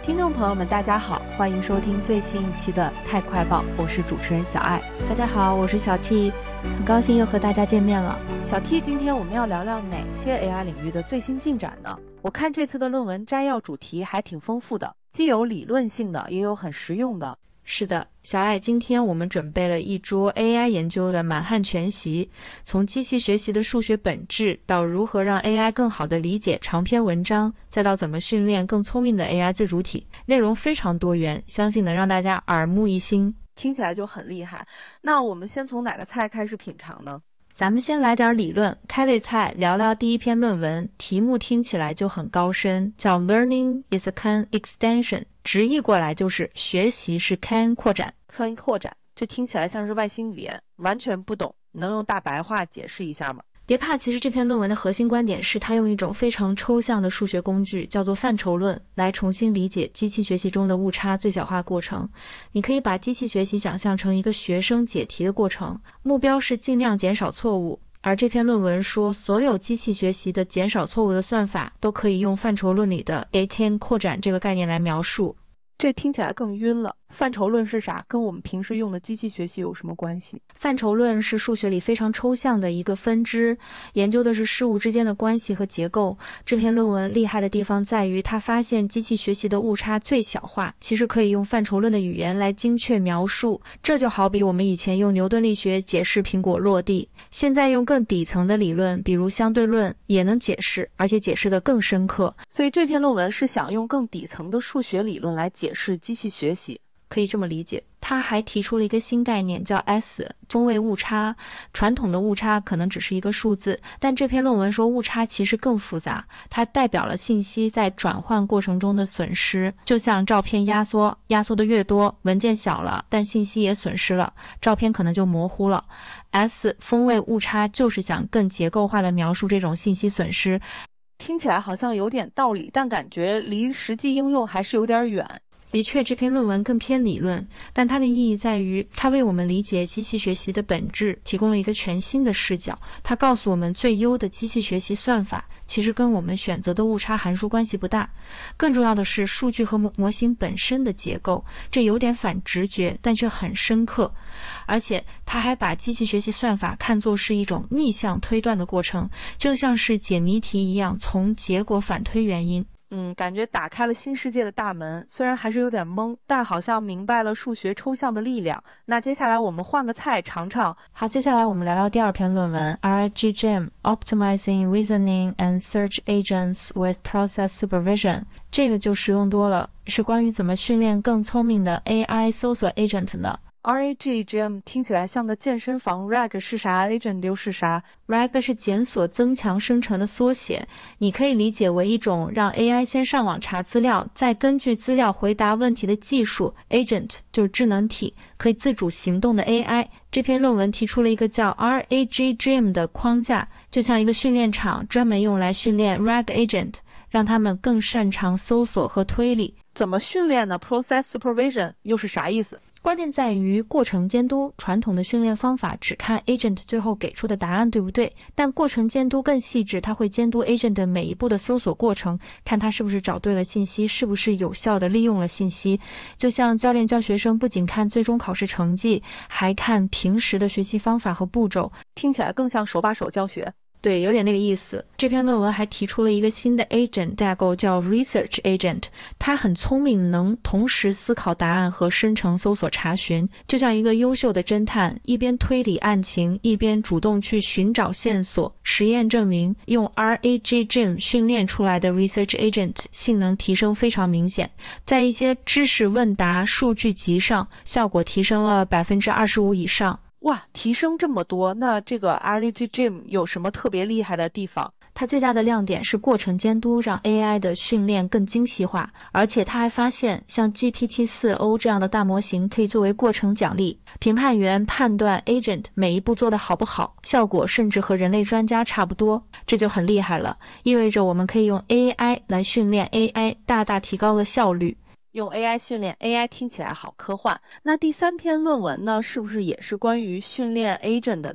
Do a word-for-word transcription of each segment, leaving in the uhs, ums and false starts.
听众朋友们，大家好，欢迎收听最新一期的太快报，我是主持人小爱。 大家好，我是小 T， 很高兴又和大家见面了。 小 T， 今天我们要聊聊哪些 A I 领域的最新进展呢？我看这次的论文摘要主题还挺丰富的，既有理论性的，也有很实用的。 是的，小爱，今天我们准备了一桌 A I 研究的满汉全席，从机器学习的数学本质，到如何让 A I 更好地理解长篇文章，再到怎么训练更聪明的 A I 自主体，内容非常多元，相信能让大家耳目一新， 听起来就很厉害。那我们先从哪个菜开始品尝呢？ 咱们先来点理论，开胃菜，聊聊第一篇论文，题目听起来就很高深，叫 Learning is a Khan extension， 直译过来就是学习是 Khan 扩展。 Khan 扩展，这听起来像是外星语言，完全不懂，能用大白话解释一下吗？ 别怕，其实这篇论文的核心观点是它用一种非常抽象的数学工具，叫做范畴论，来重新理解机器学习中的误差最小化过程。你可以把机器学习想象成一个学生解题的过程，目标是尽量减少错误。而这篇论文说，所有机器学习的减少错误的算法都可以用范畴论里的 A K 扩展这个概念来描述。 这听起来更晕了。范畴论是啥？跟我们平时用的机器学习有什么关系？ 范畴论是数学里非常抽象的一个分支，研究的是事物之间的关系和结构。这篇论文厉害的地方在于，它发现机器学习的误差最小化，其实可以用范畴论的语言来精确描述。这就好比我们以前用牛顿力学解释苹果落地，现在用更底层的理论，比如相对论，也能解释，而且解释得更深刻。 所以这篇论文是想用更底层的数学理论来解释机器学习。 可以这么理解。他还提出了一个新概念叫 S 中位误差。传统的误差可能只是一个数字，但这篇论文说误差其实更复杂，它代表了信息在转换过程中的损失。就像照片压缩，压缩的越多，文件小了，但信息也损失了，照片可能就模糊了。S 风味误差就是想更结构化的描述这种信息损失。 听起来好像有点道理，但感觉离实际应用还是有点远。 的确，这篇论文更偏理论，但它的意义在于，它为我们理解机器学习的本质提供了一个全新的视角。它告诉我们，最优的机器学习算法其实跟我们选择的误差函数关系不大。更重要的是，数据和模型本身的结构，这有点反直觉，但却很深刻。而且，它还把机器学习算法看作是一种逆向推断的过程，就像是解谜题一样，从结果反推原因。 嗯，感觉打开了新世界的大门，虽然还是有点懵，但好像明白了数学抽象的力量。那接下来我们换个菜尝尝。 好，接下来我们聊聊第二篇论文 R G G M Optimizing Reasoning and Search Agents with Process Supervision。 这个就实用多了，是关于怎么训练更聪明的 A I 搜索 agent 的。 R A G G M 听起来像个健身房， R A G 是啥， agent 又是啥？ R A G 是检索增强生成的缩写，你可以理解为一种让 A I 先上网查资料，再根据资料回答问题的技术。 Agent 就是智能体，可以自主行动的 A I。 这篇论文提出了一个叫 R A G G M 的框架，就像一个训练场，专门用来训练 R A G agent， 让他们更擅长搜索和推理。 怎么训练呢？ Process Supervision 又是啥意思？ 关键在于过程监督。传统的训练方法只看 agent 最后给出的答案对不对，但过程监督更细致，它会监督 agent 的每一步的搜索过程，看它是不是找对了信息，是不是有效的利用了信息。就像教练教学生不仅看最终考试成绩，还看平时的学习方法和步骤。 听起来更像手把手教学。 对，有点那个意思。这篇论文还提出了一个新的 agent 架构，叫 Research Agent。它很聪明，能同时思考答案和生成搜索查询，就像一个优秀的侦探，一边推理案情，一边主动去寻找线索。实验证明，用 R A G G M 训练出来的 Research Agent 性能提升非常明显，在一些知识问答数据集上，效果提升了 百分之二十五 以上。 哇，提升这么多，那这个 R A G G M 有什么特别厉害的地方？ 它最大的亮点是过程监督让 A I 的训练更精细化，而且它还发现像 G P T 四 O 这样的大模型可以作为过程奖励，评判员判断 agent 每一步做得好不好，效果甚至和人类专家差不多，这就很厉害了，意味着我们可以用 A I 来训练 A I， 大大提高了效率。 用 A I 训练 A I 听起来好科幻。那第三篇论文呢，是不是也是关于训练 agent 的？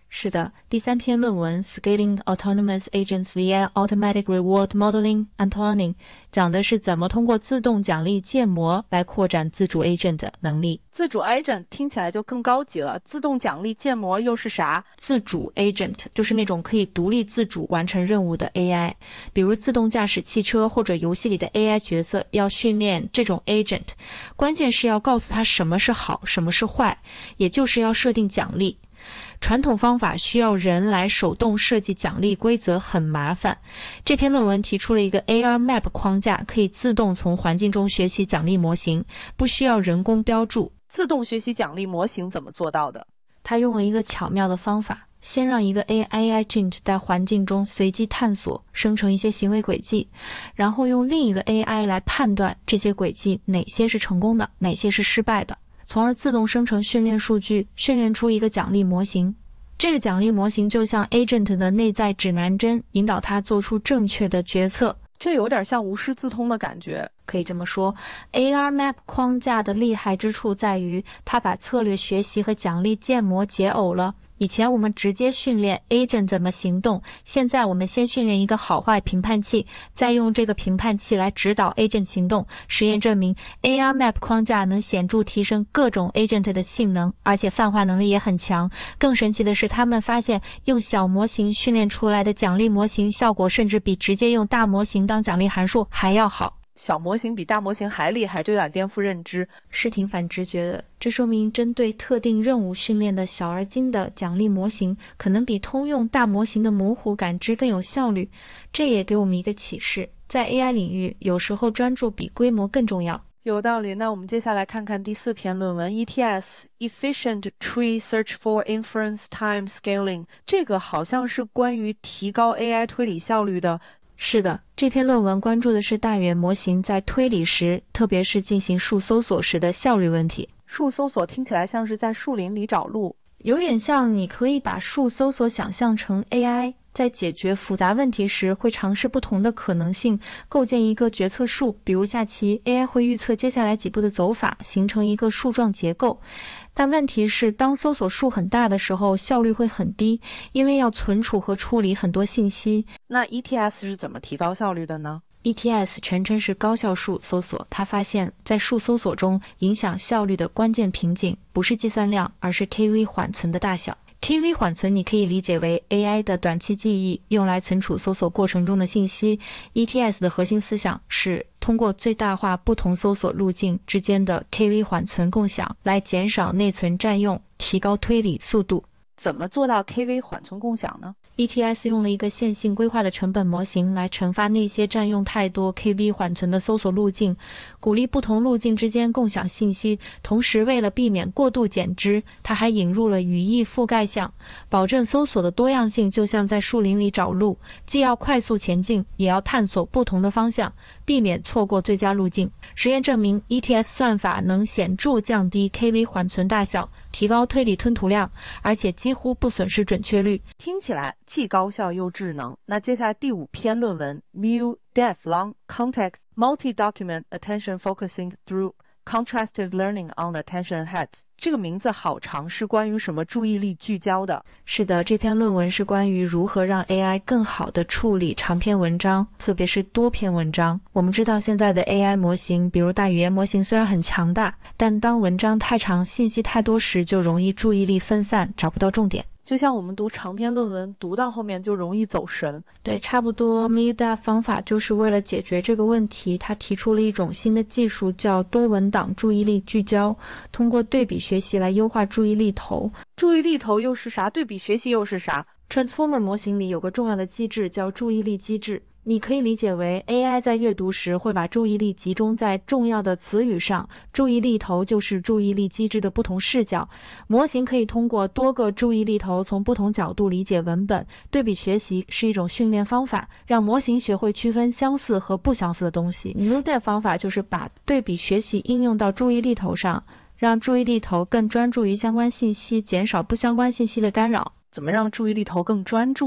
是的，第三篇论文 Scaling Autonomous Agents via Automatic Reward Modeling and Planning 讲的是怎么通过自动奖励建模来扩展自主 agent 的能力。 自主 agent 听起来就更高级了，自动奖励建模又是啥？ 自主 agent 就是那种可以独立自主完成任务的 A I， 比如自动驾驶汽车或者游戏里的 A I 角色，要训练这种 agent， 关键是要告诉他什么是好，什么是坏，也就是要设定奖励。传统方法需要人来手动设计奖励规则，很麻烦。这篇论文提出了一个 A R Map 框架，可以自动从环境中学习奖励模型，不需要人工标注。 自动学习奖励模型怎么做到的？ 他用了一个巧妙的方法，先让一个 A I agent 在环境中随机探索，生成一些行为轨迹，然后用另一个 A I 来判断这些轨迹哪些是成功的，哪些是失败的，从而自动生成训练数据，训练出一个奖励模型。这个奖励模型就像 agent 的内在指南针，引导他做出正确的决策。 这有点像无师自通的感觉。 可以这么说， A R Map 框架的厉害之处在于它把策略学习和奖励建模解耦了。以前我们直接训练 agent 怎么行动，现在我们先训练一个好坏评判器，再用这个评判器来指导 agent 行动。实验证明 A R Map 框架能显著提升各种 agent 的性能，而且泛化能力也很强。更神奇的是，他们发现用小模型训练出来的奖励模型效果甚至比直接用大模型当奖励函数还要好。 小模型比大模型还厉害，这有点颠覆认知， 是挺反直觉的。这说明针对特定任务训练的小而精的奖励模型，可能比通用大模型的模糊感知更有效率。这也给我们一个启示，在 A I 领域，有时候专注比规模更重要。 有道理。那我们接下来看看第四篇论文 E T S Efficient Tree Search for Inference Time Scaling， 这个好像是关于提高 A I 推理效率的。 是的，这篇论文关注的是大语言模型在推理时，特别是进行树搜索时的效率问题。 树搜索听起来像是在树林里找路， 有点像你可以把树搜索想象成 A I， 在解决复杂问题时会尝试不同的可能性，构建一个决策树。比如下棋 A I 会预测接下来几步的走法，形成一个树状结构。但问题是，当搜索数很大的时候，效率会很低，因为要存储和处理很多信息。 那 E T S 是怎么提高效率的呢？ E T S 全称是高效树搜索。他发现，在树搜索中，影响效率的关键瓶颈不是计算量，而是 K V 缓存的大小。K V 缓存你可以理解为 A I 的短期记忆，用来存储搜索过程中的信息。E T S 的核心思想是通过最大化不同搜索路径之间的 K V 缓存共享，来减少内存占用，提高推理速度。 怎么做到 K V 缓存共享呢？ E T S 用了一个线性规划的成本模型来惩罚那些占用太多 K V 缓存的搜索路径，鼓励不同路径之间共享信息。同时为了避免过度减脂，它还引入了语义覆盖项，保证搜索的多样性，就像在树林里找路，既要快速前进，也要探索不同的方向，避免错过最佳路径。实验证明 E T S 算法能显著降低 K V 缓存大小，提高推理吞吐量，而且几乎不损失准确率。 听起来既高效又智能。那接下来第五篇论文 View Depth Long Context Multi-Document Attention Focusing Through Contrastive Learning on Attention Heads， 这个名字好长，是关于什么注意力聚焦的？ 是的，这篇论文是关于如何让 A I 更好地处理长篇文章，特别是多篇文章。我们知道现在的 A I 模型，比如大语言模型虽然很强大，但当文章太长，信息太多时，就容易注意力分散，找不到重点。 就像我们读长篇论文，读到后面就容易走神。 对，差不多。M I D A 方法就是为了解决这个问题，他提出了一种新的技术，叫多文档注意力聚焦，通过对比学习来优化注意力头。 注意力头又是啥？对比学习又是啥？ Transformer 模型里有个重要的机制叫注意力机制。你可以理解为 A I 在阅读时会把注意力集中在重要的词语上，注意力头就是注意力机制的不同视角。模型可以通过多个注意力头从不同角度理解文本。对比学习是一种训练方法，让模型学会区分相似和不相似的东西。M I D A 方法就是把对比学习应用到注意力头上，让注意力头更专注于相关信息，减少不相关信息的干扰。 怎么让注意力头更专注呢？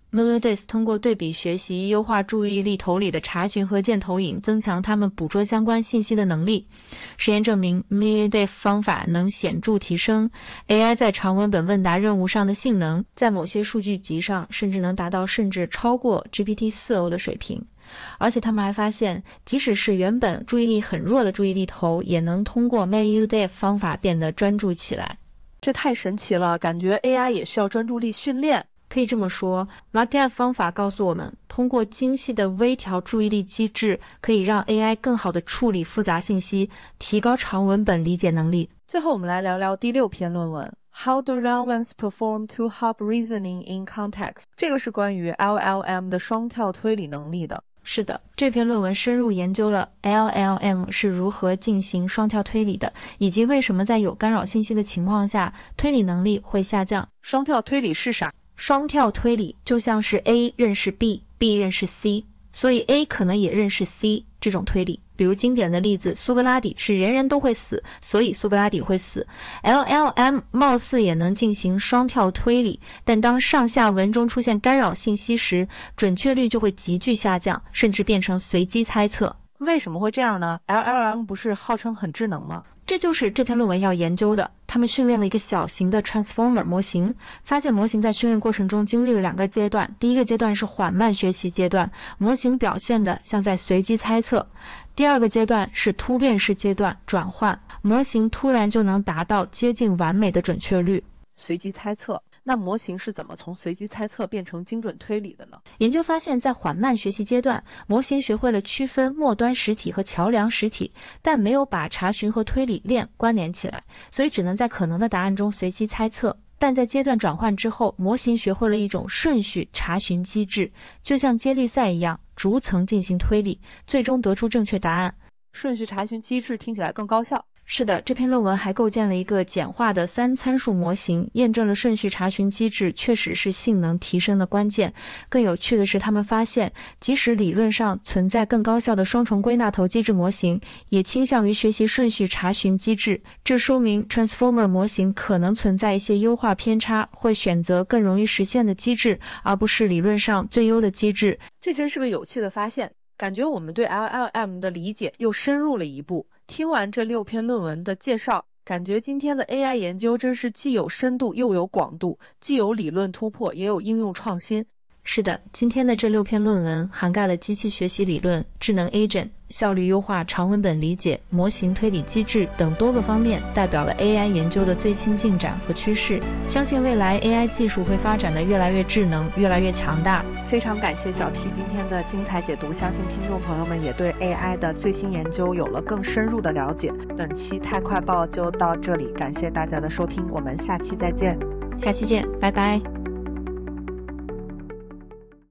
Melodies 通过对比学习优化注意力头里的查询和箭头引，增强他们捕捉相关信息的能力。实验证明 Melodies 方法能显著提升 A I 在长文本问答任务上的性能，在某些数据集上甚至能达到甚至超过 G P T 四 O 的水平。而且他们还发现，即使是原本注意力很弱的注意力头，也能通过 Melodies 方法变得专注起来。 这太神奇了，感觉 A I 也需要专注力训练。 可以这么说， Melodies 方法告诉我们，通过精细的微调注意力机制，可以让 A I 更好地处理复杂信息，提高长文本理解能力。 最后我们来聊聊第六篇论文 How do L L Ms perform two-hop reasoning in context？ 这个是关于 L L M 的双跳推理能力的。 是的，这篇论文深入研究了 L L M 是如何进行双跳推理的，以及为什么在有干扰信息的情况下，推理能力会下降。 双跳推理是啥？ 双跳推理就像是 A 认识 B，B 认识 C， 所以 A 可能也认识 C 这种推理。比如经典的例子，苏格拉底是人人都会死，所以苏格拉底会死。L L M 貌似也能进行双跳推理，但当上下文中出现干扰信息时，准确率就会急剧下降，甚至变成随机猜测。 为什么会这样呢？ L L M 不是号称很智能吗？ 这就是这篇论文要研究的。他们训练了一个小型的 Transformer 模型，发现模型在训练过程中经历了两个阶段。第一个阶段是缓慢学习阶段，模型表现的像在随机猜测。第二个阶段是突变式阶段，转换，模型突然就能达到接近完美的准确率。 随机猜测，那模型是怎么从随机猜测变成精准推理的呢？ 研究发现，在缓慢学习阶段，模型学会了区分末端实体和桥梁实体，但没有把查询和推理链关联起来，所以只能在可能的答案中随机猜测。但在阶段转换之后，模型学会了一种顺序查询机制，就像接力赛一样，逐层进行推理，最终得出正确答案。 顺序查询机制听起来更高效。 是的，这篇论文还构建了一个简化的三参数模型，验证了顺序查询机制确实是性能提升的关键。更有趣的是，他们发现，即使理论上存在更高效的双重归纳头机制模型，也倾向于学习顺序查询机制。这说明 Transformer 模型可能存在一些优化偏差，会选择更容易实现的机制，而不是理论上最优的机制。 这真是个有趣的发现，感觉我们对 L L M 的理解又深入了一步。听完这六篇论文的介绍，感觉今天的 A I 研究真是既有深度又有广度，既有理论突破也有应用创新。 是的，今天的这六篇论文涵盖了机器学习理论、智能 agent、效率优化、长文本理解、模型推理机制等多个方面，代表了 A I 研究的最新进展和趋势。相信未来 A I 技术会发展的越来越智能，越来越强大。 非常感谢小 T 今天的精彩解读，相信听众朋友们也对 A I 的最新研究有了更深入的了解。本期太快报就到这里，感谢大家的收听，我们下期再见。 下期见，拜拜。